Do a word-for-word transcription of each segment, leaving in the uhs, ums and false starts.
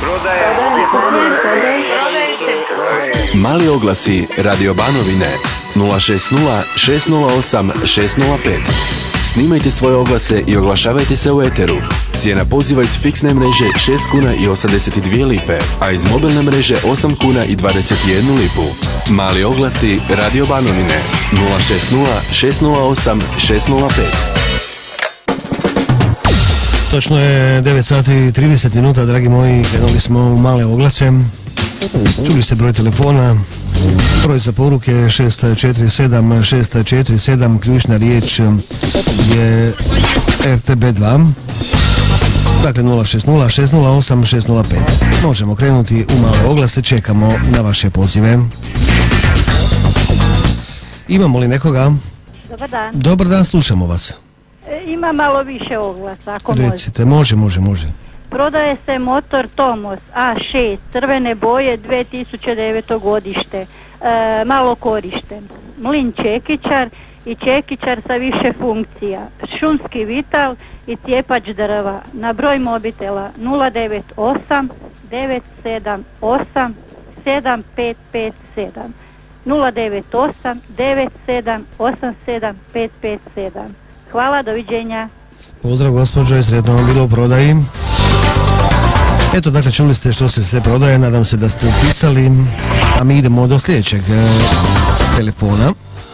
Mali oglasi Radio Banovine nula šest nula šest nula osam šest nula pet. Snimajte svoje oglase i oglašavajte se u eteru. Cijena poziva iz fiksne mreže šest kuna i osamdeset dvije lipe, a iz mobilne mreže osam kuna i dvadeset jednu lipu. Mali oglasi Radio Banovine nula šest nula šest nula osam šest nula pet. Točno je devet sati i trideset minuta, dragi moji, krenuli smo u male oglase. Čuli ste broj telefona, broj za poruke šest četiri sedam šest četiri sedam, ključna riječ je R T B dva. Dakle nula šest nula šest nula osam šest nula pet. Možemo krenuti u male oglase, čekamo na vaše pozive. Imamo li nekoga? Dobar dan. Dobar dan, slušamo vas. E, ima malo više oglasa, ako može. Recite, može, može, može. Prodaje se motor Tomos A šest, crvene boje, dvije tisuće deveto godište, e, malo korišten. Mlin čekičar i čekičar sa više funkcija. Šumski vital i cijepač drva. Na broj mobitela nula devet osam devet sedam osam sedam pet pet sedam. nula devet osam devet sedam osam sedam pet pet sedam. Hvala, doviđenja. Pozdrav gospođo i sretno vam bilo u prodaji. Eto, dakle, čuli ste što se sve prodaje, nadam se da ste upisali, a mi idemo do sljedećeg e, telefona.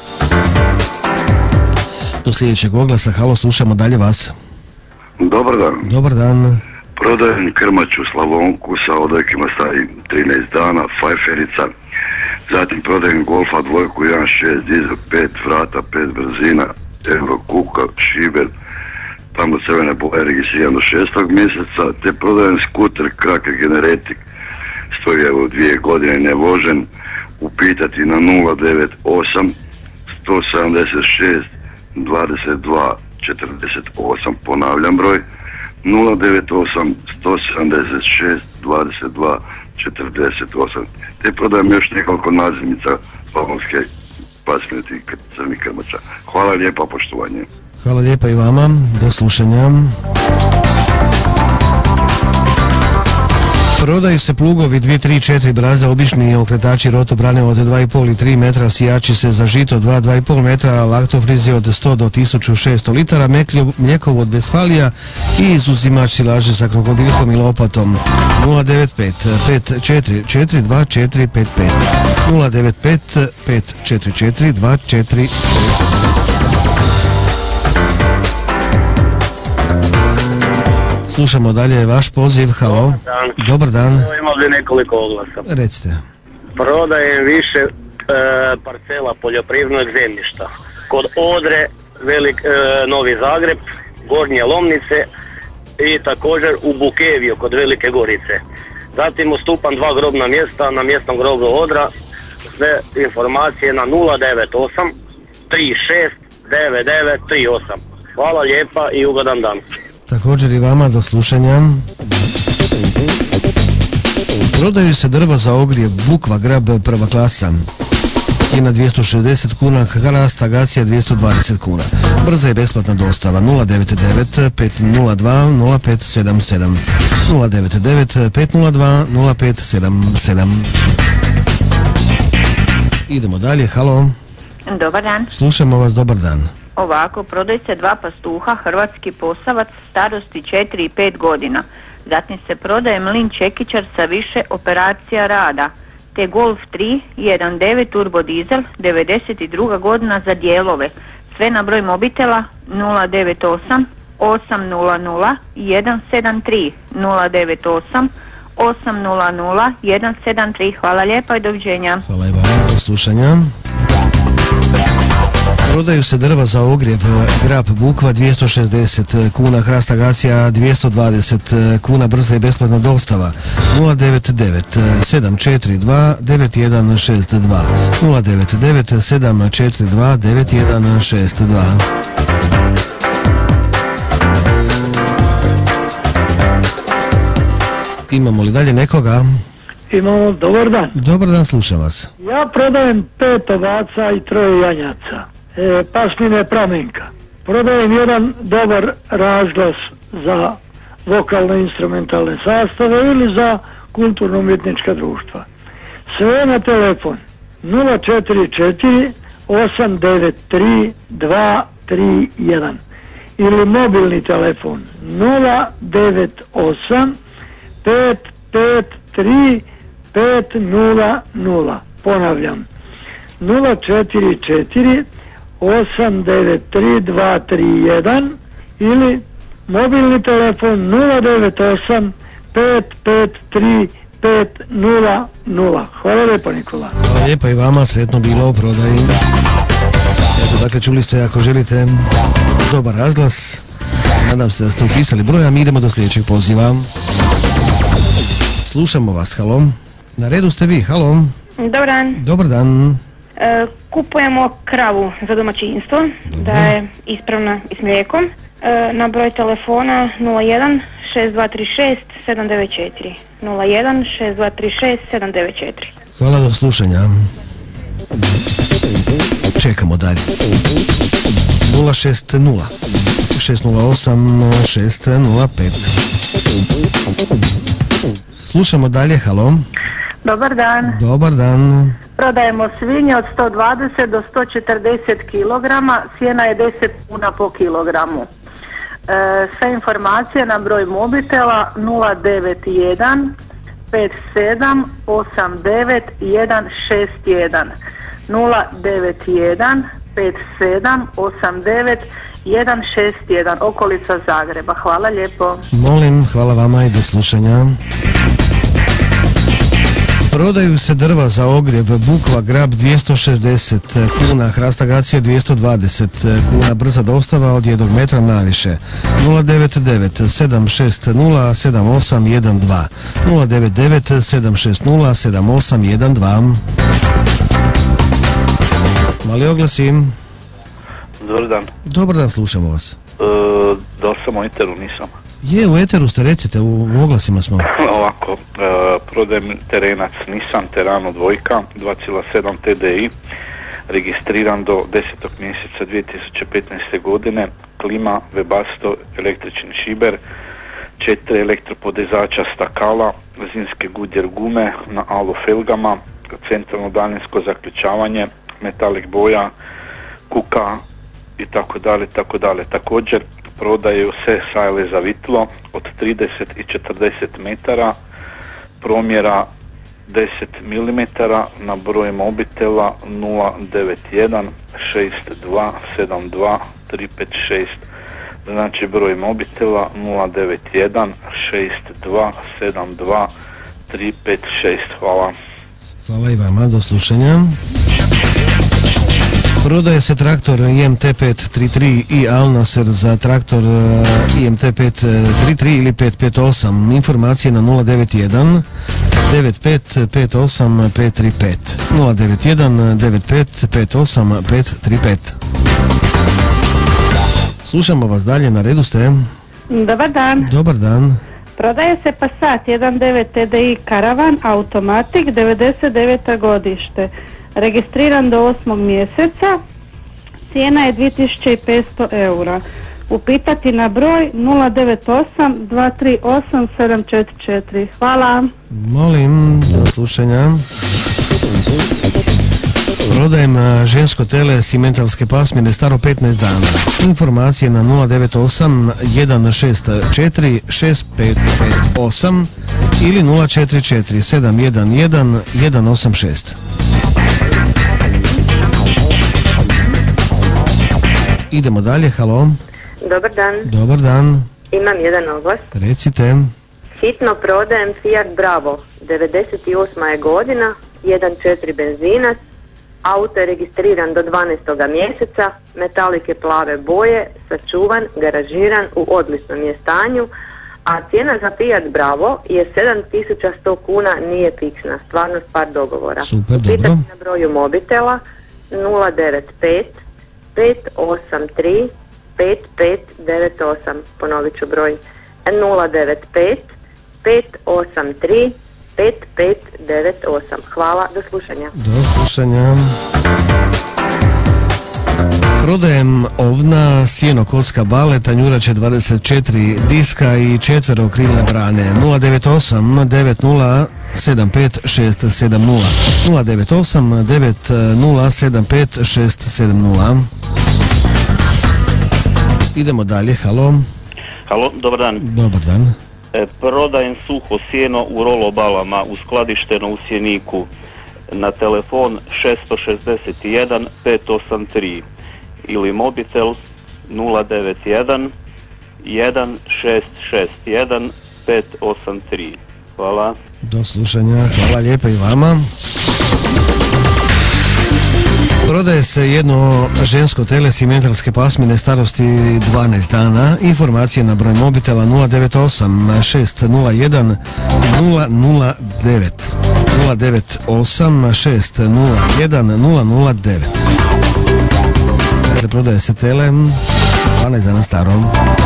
Do sljedećeg oglasa. Halo, slušamo dalje vas. Dobar dan. Dobar dan. Prodajem krmaču Slavonku sa odojkima starim trinaest dana, fajferica. Zatim prodajem Golfa dvojku jedan šest dizel, pet vrata, pet brzina, Euro kuka, šiber, tamo crvene boje, registriran do šestog mjeseca, te prodajem skuter Kraker Generatik, stoji evo dvije godine nevožen, upitati na nula devet osam sto sedamdeset šest dvadeset dva četrdeset osam, ponavljam broj, nula devet osam sto sedamdeset šest dvadeset dva četrdeset osam, te prodajem još nekoliko nazivnica slavonske pasmine i crnih krmača. Hvala lijepa, poštovanje. Hvala lijepa i vama, do slušanja. Prodaju se plugovi dvije tri četiri brazda, obični okretači rotobrane od dva i pol i tri metra, sijači se za žito dva do dva i pol metra, laktofrizi od sto do tisuću šesto litara, mlijekov od Vestfalija i izuzimač silaže sa krokodilkom i lopatom. nula devet pet pet četiri četiri dva četiri pet pet nula devet pet pet četiri četiri dva četiri pet pet. Slušamo dalje vaš poziv, halo. Dobar dan. Dobar dan. Imam li nekoliko oglasa? Recite. Prodajem više e, parcela poljoprivrednog zemljišta. Kod Odre, velik, e, Novi Zagreb, Gornje Lomnice i također u Bukeviju kod Velike Gorice. Zatim ustupam dva grobna mjesta na mjesnom grobu Odra. Sve informacije na nula devet osam tri šest devet devet tri osam. Hvala lijepa i ugodan dan. Također i vama, do slušanja. Prodaju se drva za ogrijev, bukva, grab, prva klasa. Cijena dvjesto šezdeset kuna, hrast, agacija dvjesto dvadeset kuna. Brza i besplatna dostava nula devet devet pet nula dva nula pet sedam sedam nula devet devet pet nula dva nula pet sedam sedam. Idemo dalje, halo. Dobar dan. Slušamo vas, dobar dan. Ovako, prodaju se dva pastuha, hrvatski posavac, starosti četiri i pet godina. Zatim se prodaje mlin čekičar sa više operacija rada, te Golf tri jedan devet turbo dizel, devedeset druga godina za dijelove. Sve na broj mobitela nula devet osam osam nula nula jedan sedam tri nula devet osam osam nula nula jedan sedam tri. Hvala lijepa i doviđenja. Hvala i vama, do slušanja. Prodaju se drva za ogrjev, grab bukva dvjesto šezdeset kuna, hrast agacija dvjesto dvadeset kuna, brza i besplatna dostava nula devet devet sedam četiri dva devet jedan šest dva nula devet devet sedam četiri dva devet jedan šest dva. Imamo li dalje nekoga? Imamo, dobar dan. Dobar dan, slušam vas. Ja prodajem pet ovaca i troje janjaca, e, pasmine Pramenka. Prodajem jedan dobar razglas za vokalne instrumentalne sastave ili za kulturno-umjetnička društva. Sve na telefon nula četiri četiri osam devet tri dva tri jedan ili mobilni telefon nula devet osam pet pet tri pet nula nula. Ponavljam, nula četiri četiri osam devet tri dva tri jedan ili mobilni telefon nula devet osam pet pet tri pet nula nula. Hvala lijepo, Nikola. Hvala lijepa i vama, sretno bilo u prodaji. Eto, dakle, čuli ste, ako želite dobar razglas, nadam se da ste upisali broj, a mi idemo do sljedećeg poziva. Slušamo vas, halo. Na redu ste vi, halo. Dobar dan. Dobar dan. E, kupujemo kravu za domaćinstvo, Dobro. Da je ispravna i s mlijekom. E, na broj telefona nula jedan šest dva tri šest sedam devet četiri. nula jedan šest dva tri šest sedam devet četiri. Hvala, do slušanja. Čekamo dalje. nula šest nula šest nula osam šest nula pet. Slušamo dalje, halo. Dobar dan. Dobar dan. Prodajemo svinje od sto dvadeset do sto četrdeset kilograma, cijena je deset kuna po kilogramu. E, sve informacije na broj mobitela nula devet jedan pet sedam osam devet jedan šest jedan. nula devet jedan pet sedam osam devet jedan šest jedan, okolica Zagreba. Hvala lijepo. Molim, hvala vama i do slušanja. Prodaju se drva za ogrjev, bukva grab dvjesto šezdeset kuna, hrasta agacija dvjesto dvadeset kuna, brza dostava od jednog metra naviše. nula devet devet sedam šest nula sedam osam jedan dva nula devet devet sedam šest nula sedam osam jedan dva. Mali oglasi. Dobar dan. Dobar dan, slušamo vas. E, da li sam u Eteru? Nisam. Je, u Eteru ste, recite, u, u oglasima smo. Ovako, e, prodajem terenac Nissan Terano dvojka dva zarez sedam T D I, registriran do desetog mjeseca dvije tisuće petnaeste godine, klima, webasto, električni šiber, četiri elektropodezača stakala, zimske Goodyear gume na alu felgama, centralno daljinsko zaključavanje, metalik boja, kuka i tako dalje, tako dalje. Također prodaju se sajle za vitlo od trideset i četrdeset metara, promjera deset milimetara na broj mobitela nula devet jedan šest dva sedam dva tri pet šest. Znači broj mobitela nula devet jedan šest dva sedam dva tri pet šest. Hvala. Hvala i vama, do slušanja. Prodaje se traktor I M T pet trideset tri i Alnaser za traktor I M T pet trideset tri ili pet pet osam. Informacije na nula devet jedan devet pet pet osam pet tri pet nula devet jedan devet pet pet osam pet tri pet. Slušamo vas dalje, na redu ste. Dobar dan. Dobar dan. Prodaje se Passat jedan devet T D I Karavan Automatic devedeset deveto godište. Registriran do osmog mjeseca, cijena je dvije tisuće petsto eura. Upitati na broj nula devet osam dva tri osam sedam četiri četiri. Hvala. Molim, do slušanja. Prodajem žensko tele simentalske pasmine staro petnaest dana. Informacije na nula devet osam jedan šest četiri šest pet pet osam ili nula četiri četiri sedam jedan jedan jedan osam šest. Idemo dalje, halo. Dobar dan. Dobar dan. Imam jedan oglas. Recite. Hitno prodajem Fiat Bravo, devedeset osma je godina, jedan četiri benzinac, auto je registriran do dvanaestog mjeseca, metalike plave boje, sačuvan, garažiran, u odličnom je stanju, a cijena za Fiat Bravo je sedam tisuća sto kuna, nije fiksna, stvarnost par dogovora. Super, dobro. Pitati na broju mobitela nula devet pet pet osam tri pet pet devet osam, ponovit ću broj nula devet pet pet osam tri pet pet devet osam. Hvala, do slušanja. Do slušanja. Prodajem ovna, sjeno, kocka, bale, tanjurače dvadeset četiri diska i četvero krilne brane. nula devet osam devet nula sedam pet šest sedam nula nula devet osam devet nula sedam pet šest sedam nula. Idemo dalje, halo. Halo, dobar dan. Dobar dan. E, prodajem suho sjeno u rolobalama uskladišteno u Sjeniku na telefon šest šest jedan pet osam tri ili mobitel nula devet jedan jedan šest šest jedan pet osam tri. Hvala. Do slušanja, hvala lijepa i vama. Prodaje se jedno žensko tele simentalske pasmine starosti dvanaest dana. Informacije na broj mobitela nula devet osam šest nula jedan nula nula devet nula devet osam šest nula jedan nula nula devet. Dakle, prodaje se tele dvanaest dana starom.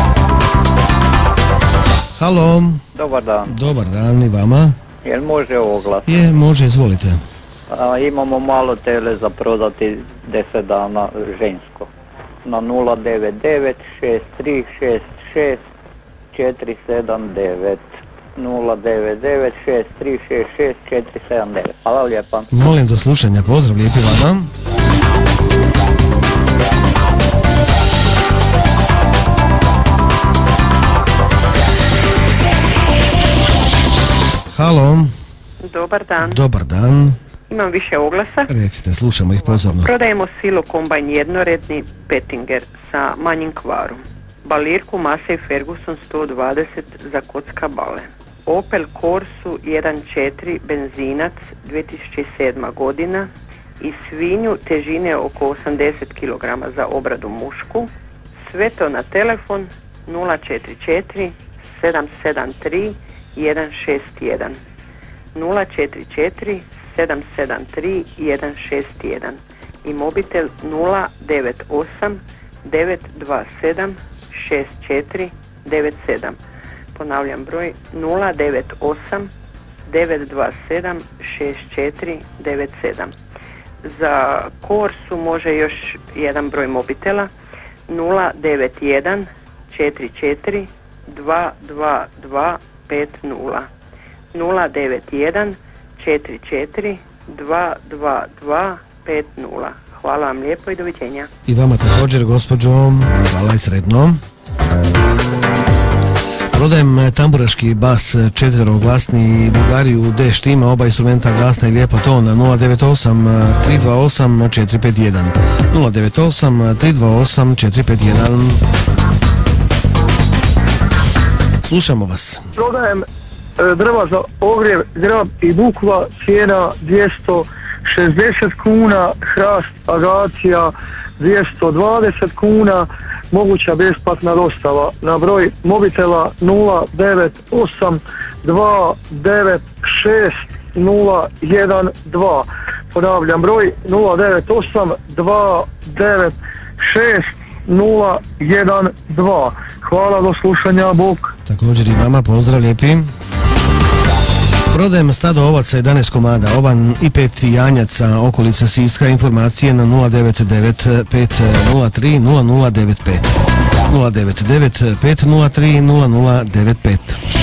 Halo. Dobar dan. Dobar dan i vama. Jel može oglas? Je, može, izvolite. A, imamo malo tele za prodati deset dana žensko. Na nula devet devet šest tri šest šest četiri sedam devet nula devet devet šest tri šest šest četiri sedam devet. Hvala lijepa. Molim do slušanja, pozdrav lijepi vama. Halo. Dobar dan. Dobar dan. Imam više oglasa. Recite, slušamo ih pozorno. Prodajemo silo kombajn jednoredni Pettinger sa manjim kvarom. Balirku Massey Ferguson sto dvadeset za kocka bale. Opel Corsu jedan četiri benzinac dvije tisuće sedma godina i svinju težine oko osamdeset kilograma za obradu mušku. Sve to na telefon nula četiri četiri sedam sedam tri jedan šest jedan nula četiri četiri sedam sedam tri jedan šest jedan i mobitel nula devet osam devet dva sedam šest četiri devet sedam. Ponavljam broj nula devet osam devet dva sedam šest četiri devet sedam. Za Corsu može još jedan broj mobitela nula devet jedan četiri četiri dva dva dva pet nula nula devet jedan četiri četiri dva dva dva pet nula. Hvala vam lijepo i doviđenja. I vama također, gospođo, hvala i sretno. Prodajem tamburaški bas četveroglasni Bulgariju D štima, oba instrumenta glasna i lijepa tona nula devet osam tri dva osam četiri pet jedan nula devet osam tri dva osam četiri pet jedan. Slušamo vas. Prodajem drva za ogrjev, grab i bukva, cijena dvjesto šezdeset kuna, hrast agacija dvjesto dvadeset kuna, moguća besplatna dostava na broj mobitela nula devet osam dva devet šest nula jedan dva. Ponavljam broj nula devet osam dva devet šest nula jedan dva. Hvala, do slušanja, bok. Također i vama pozdrav lijepi. Prodajem stado ovaca jedanaest komada, ovan i pet janjaca, okolica Siska. Informacije na nula devet devet pet nula tri nula nula devet pet nula devet devet pet nula tri nula nula devet pet.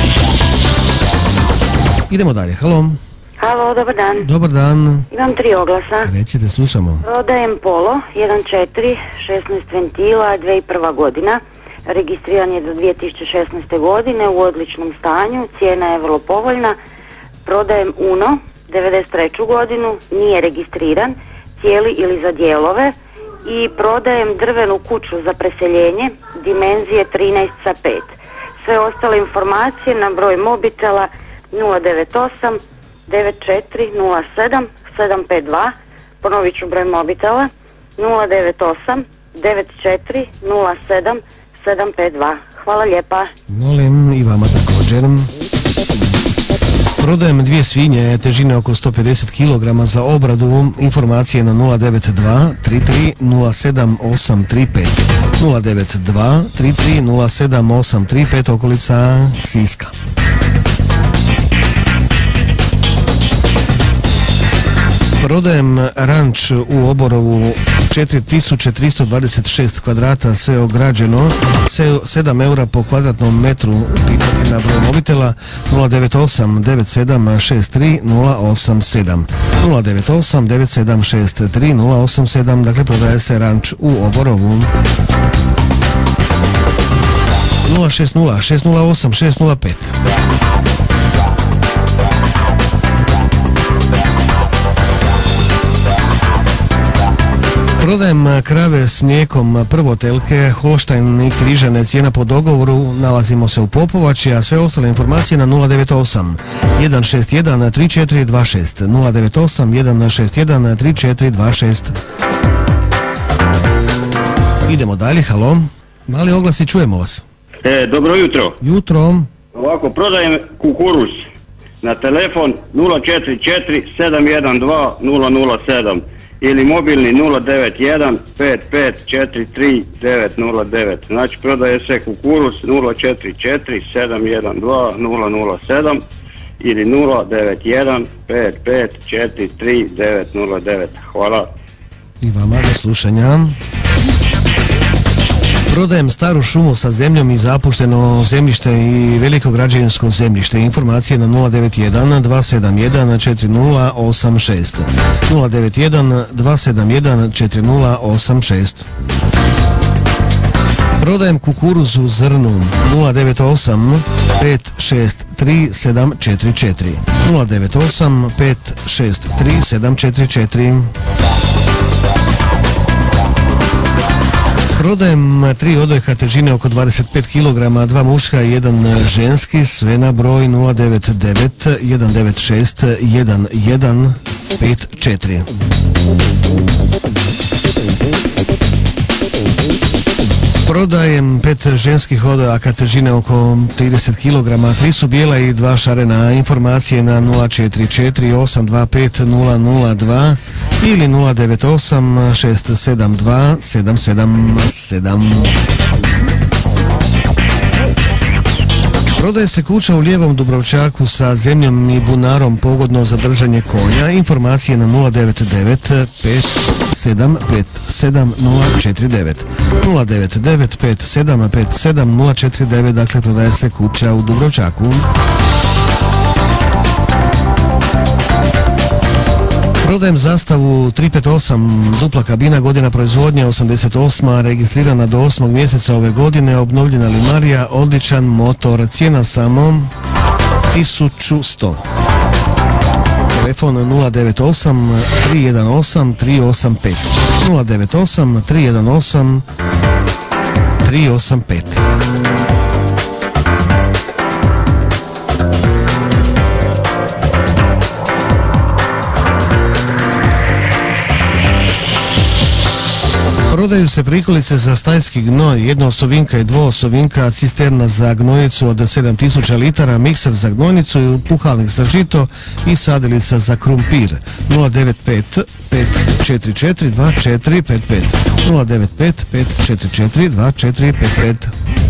Idemo dalje, halo. Halo, dobar dan. Dobar dan. Imam tri oglasa. Recite, slušamo. Prodajem Polo jedan četiri šesnaest ventila dvije tisuće prva godina. Registriran je do dvije tisuće šesnaeste godine u odličnom stanju, cijena je vrlo povoljna. Prodajem Uno devedeset treću godinu, nije registriran, cijeli ili za dijelove, i prodajem drvenu kuću za preseljenje dimenzije trinaest sa pet. Sve ostale informacije na broj mobitela nula devet osam devet četiri nula sedam sedam pet dva. Ponovit ću broj mobitela nula devet osam devet četiri nula sedam sedam pet dva. Hvala lijepa. Molim i vama također. Prodajem dvije svinje težine oko sto pedeset kilograma za obradu. Informacije na nula devet dva tri tri nula sedam osam tri pet nula devet dva tri tri nula sedam osam tri pet, okolica Siska. Prodajem ranč u Oborovu četiri tisuće tristo dvadeset šest kvadrata, sve ograđeno, sedam eura po kvadratnom metru, pitati na broj mobitela nula devet osam devet sedam šest tri nula osam sedam, nula devet osam devet sedam šest tri nula osam sedam, dakle prodaje se ranč u Oborovu. nula šest nula šest nula osam šest nula pet. Prodajem krave s mlijekom prvotelke, Holštajn i Križane, cijena po dogovoru, nalazimo se u Popovači, a sve ostale informacije na nula devet osam jedan šest jedan tri četiri dva šest, nula devet osam jedan šest jedan tri četiri dva šest. Idemo dalje, halo, mali oglasi, čujemo vas. E, dobro jutro. Jutro. Ovako, prodajem kukuruz na telefon nula četiri četiri sedam jedan dva nula nula sedam ili mobilni nula devet jedan pet pet četiri tri devet nula devet. Znači prodaje se kukuruz nula četiri četiri sedam jedan dva nula nula sedam ili nula devet jedan pet pet četiri tri devet nula devet. Hvala. I vama do slušanja. Prodajem staru šumu sa zemljom i zapušteno zemljište i veliko građevinsko zemljište. Informacije na nula devet jedan dva sedam jedan četiri nula osam šest, nula devet jedan dva sedam jedan četiri nula osam šest. Prodajem kukuruz u zrnu nula devet osam pet šest tri sedam četiri četiri, nula devet osam pet šest tri sedam četiri četiri. Prodajem tri odojka težine oko dvadeset pet kilograma, dva muška i jedan ženski, sve na broj nula devet devet jedan devet šest jedan jedan pet četiri. Prodajem pet ženskih odojaka težine oko trideset kilograma, tri su bijela i dva šarena. Informacije na nula četiri četiri osam dva pet nula nula dva ili nula devet osam šest sedam dva sedam sedam sedam. Prodaje se kuća u Lijevom Dubrovčaku sa zemljom i bunarom pogodno za držanje konja. Informacije na nula devet devet pet sedam pet sedam nula četiri devet, nula devet devet pet sedam pet sedam nula četiri devet, dakle prodaje se kuća u Dubrovčaku. Prodajem zastavu tri pet osam, dupla kabina, godina proizvodnje osamdeset osma, registrirana do osmog mjeseca ove godine, obnovljena limarija, odličan motor, cijena samo tisuću sto. Telefon nula devet osam tri jedan osam tri osam pet, nula devet osam tri jedan osam tri osam pet. Prodaju se prikolice za stajski gnoj, jednoosovinka i dvoosovinka, cisterna za gnojicu od sedam tisuća litara, mikser za gnojnicu, puhalnik za žito i sadilica za krumpir. nula devet pet pet četiri četiri dva četiri pet pet, nula devet pet pet četiri četiri dva četiri pet pet.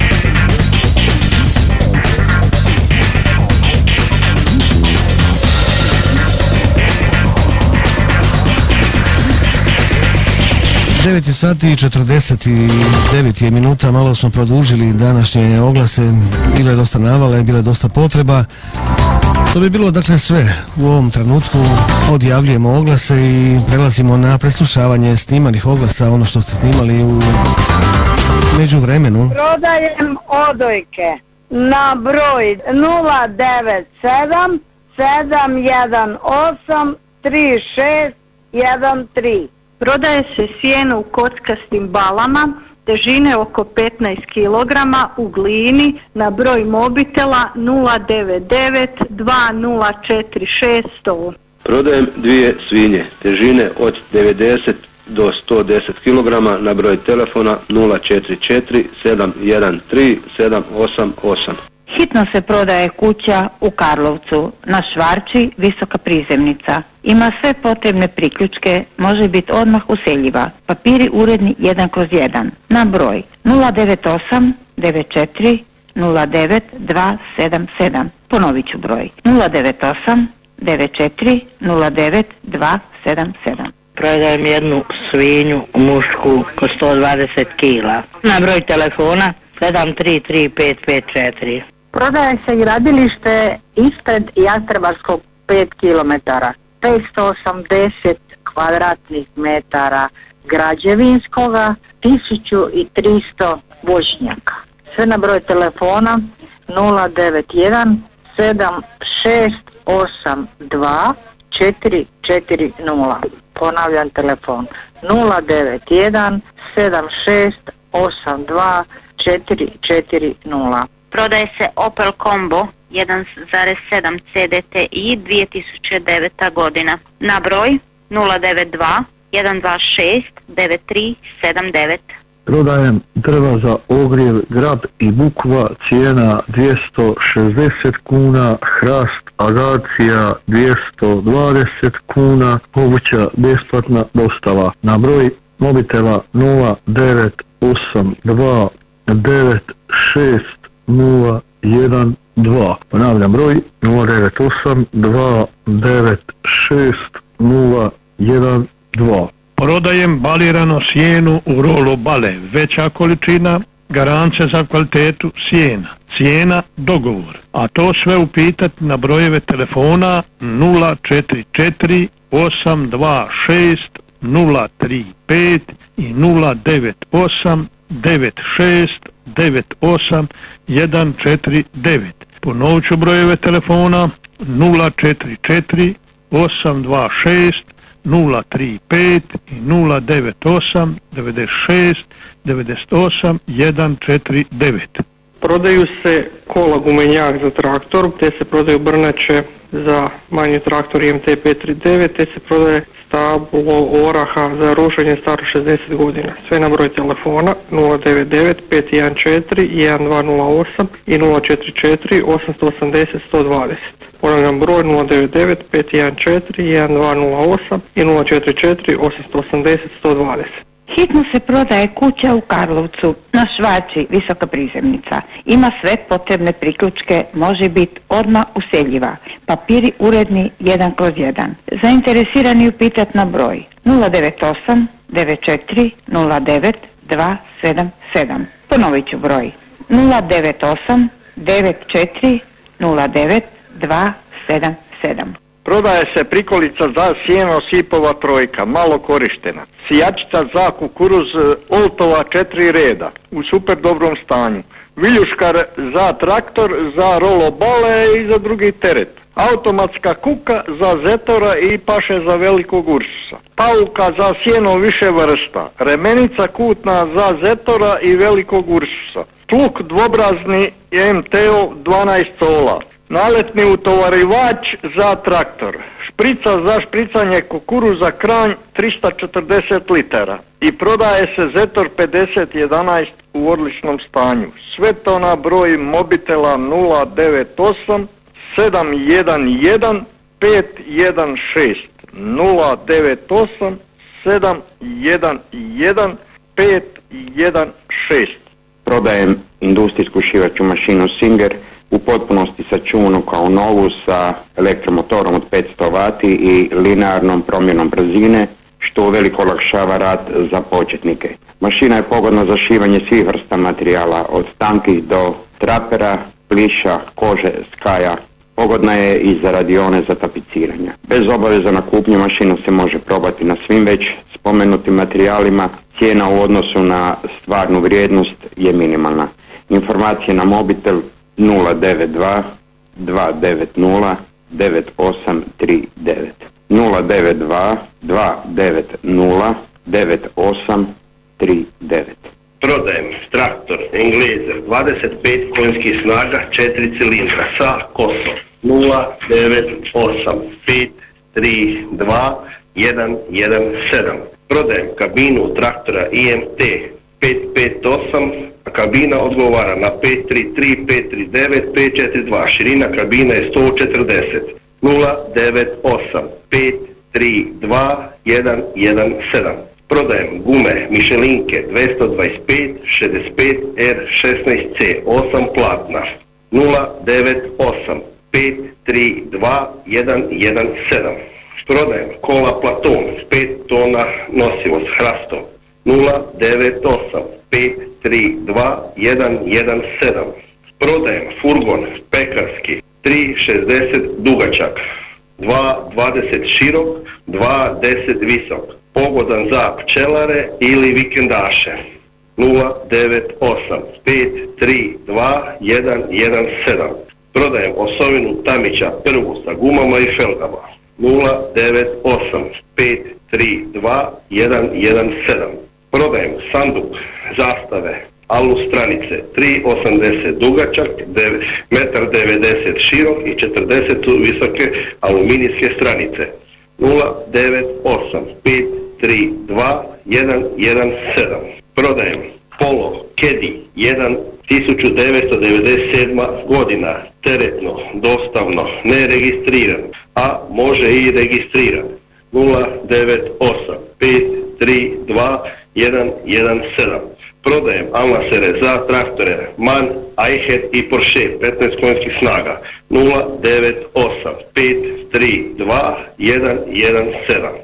devet sati i četrdeset devet je minuta, malo smo produžili današnje oglase, bilo je dosta navale, bilo je dosta potreba. To bi bilo dakle sve u ovom trenutku, odjavljujemo oglase i prelazimo na preslušavanje snimanih oglasa, ono što ste snimali u međuvremenu. Prodajem odojke na broj nula devet sedam sedam jedan osam tri šest jedan tri. Prodaje se sjeno u kockastim balama, težine oko petnaest kilograma u glini na broj mobitela nula devet devet dva nula četiri šest sto. Prodajem dvije svinje, težine od devedeset do sto deset kilograma na broj telefona nula četiri četiri sedam jedan tri sedam osam osam. Hitno se prodaje kuća u Karlovcu, na Švarči, visoka prizemnica. Ima sve potrebne priključke, može biti odmah useljiva. Papiri uredni jedan kroz jedan. Na broj nula devet osam devet četiri nula devet dva sedam sedam. Ponovit ću broj nula devet osam devet četiri nula devet dva sedam sedam. prodajem jednu svinju mušku ko sto dvadeset kila. Na broj telefona sedam tri tri pet pet četiri. Prodaje se gradilište ispred Jastrebarskog pet kilometara, petsto osamdeset kvadratnih metara građevinskoga, tisuću tristo voćnjaka. Sve na broj telefona nula devet jedan sedam šest osam dva četiri četiri nula. Ponavljam telefon nula devet jedan sedam šest osam dva četiri četiri nula. Prodaje se Opel Combo jedan zarez sedam C D T I dvije tisuće deveta godina. Na broj nula devet dva jedan dva šest devet tri sedam devet. Prodajem drva za ogrjev Grab i Bukva, cijena dvjesto šezdeset kuna, hrast agacija dvjesto dvadeset kuna, moguća besplatna dostava. Na broj mobitela nula devet osam dva devet šest nula jedan dva. Ponavljam broj nula devet osam dva devet šest nula jedan dva. Prodajem balirano sjenu u rolo bale, veća količina, garancija za kvalitetu sjena, cijena dogovor, a to sve upitati na brojeve telefona nula četiri četiri osam dva šest nula tri pet i nula devet osam devet šest devet osam jedan četiri devet. Ponovit ću brojeve telefona nula četiri četiri osam dva šest nula tri pet i nula devet osam devet šest devet osam jedan četiri devet. Prodaju se kola gumenjak za traktor, te se prodaju brnače za manji traktor I M T pet tri devet, te se prodaje stablo oraha za rušenje staro šezdeset godina. Sve na broj telefona nula devet devet pet jedan četiri jedan dva nula osam i nula četiri četiri osam osam nula sto dvadeset. Ponavljam broj nula devet devet pet jedan četiri jedan dva nula osam i nula četiri četiri osam osam nula sto dvadeset. Hitno se prodaje kuća u Karlovcu, na Švači, visoka prizemnica. Ima sve potrebne priključke, može biti odmah useljiva. Papiri uredni jedan kroz jedan. Zainteresirani upitat na broj nula devet osam devet četiri nula devet dva sedam sedam. Ponovit ću broj nula devet osam devet četiri nula devet dva sedam sedam. Prodaje se prikolica za sjeno sipova trojka, malo korištena. Sijačica za kukuruz Oltova četiri reda, u super dobrom stanju. Viljuškar za traktor, za rolo bale i za drugi teret. Automatska kuka za zetora i paše za velikog ursusa. Pauka za sjeno više vrsta. Remenica kutna za zetora i velikog ursusa. Tluk dvobrazni M T O dvanaest cola. Naletni utovarivač za traktor, šprica za špricanje kukuruza Kranj tristo četrdeset litara i prodaje se Zetor pedeset jedanaest u odličnom stanju. Sve to na broj mobitela nula devet osam sedam jedan jedan pet jedan šest nula devet osam sedam jedan jedan pet jedan šest. Prodajem industrijsku šivaću mašinu Singer u potpunosti sačuvanu kao novu sa elektromotorom od petsto vati i linearnom promjenom brzine, što uveliko olakšava rad za početnike. Mašina je pogodna za šivanje svih vrsta materijala, od tankih do trapera, pliša, kože, skaja. Pogodna je i za radione za tapiciranje. Bez obaveza na kupnju mašina se može probati na svim već spomenutim materijalima. Cijena u odnosu na stvarnu vrijednost je minimalna. Informacije na mobitel nula devet dva dva devet nula devet osam tri devet nula devet dva dva devet nula devet osam tri devet. Prodajem traktor Englezer dvadeset pet konjskih snaga četiri cilindra sa kosom nula devet osam pet tri dva jedan jedan sedam. Prodajem kabinu traktora I M T pet pet osam, a kabina odgovara na pet tri tri pet tri devet pet četiri dva. Širina kabine je sto četrdeset nula devet osam pet tri dva jedan jedan sedam. Prodajem gume Michelinke dvjesto dvadeset pet šezdeset pet R šesnaest C osam platna nula devet osam pet tri dva jedan jedan sedam. Prodajem kola Platon, pet tona nosivo s hrastom. nula devet osam pet tri dva jedan jedan sedam. Prodajem furgon pekarski tri šezdeset dugačak, dva dvadeset širok, dva deset visok. Pogodan za pčelare ili vikendaše. nula devet osam pet tri dva jedan jedan sedam. Prodajem osovinu Tamića prvu sa gumama i felgama. nula devet osam pet tri dva jedan jedan sedam. Prodajem sanduk zastave alu stranice tri osamdeset dugačak, jedan devedeset širok i četrdeset visoke aluminijske stranice. nula devet osam pet tri dva jedan jedan sedam. Prodajem Polo Kedi jedan tisuću devetsto devedeset sedma godina, teretno, dostavno, neregistriran, a može i registriran. nula devet osam pet tri dva jedan jedan sedam. Prodajem almasere za traktore MAN, Eicher i Porsche petnaest konjskih snaga. nula devet osam pet tri dva jedan jedan sedam.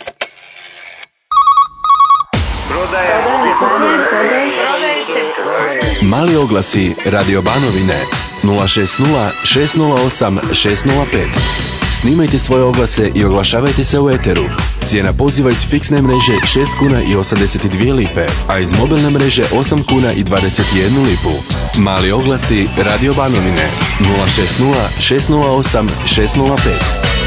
Mali oglasi Radio Banovine nula šest nula šest nula osam šest nula pet. Snimajte svoje oglase i oglašavajte se u eteru. Cijena poziva iz fiksne mreže šest kuna i osamdeset dvije lipe, a iz mobilne mreže osam kuna i dvadeset jednu lipu. Mali oglasi Radio Banovine nula šest nula šest nula osam šest nula pet.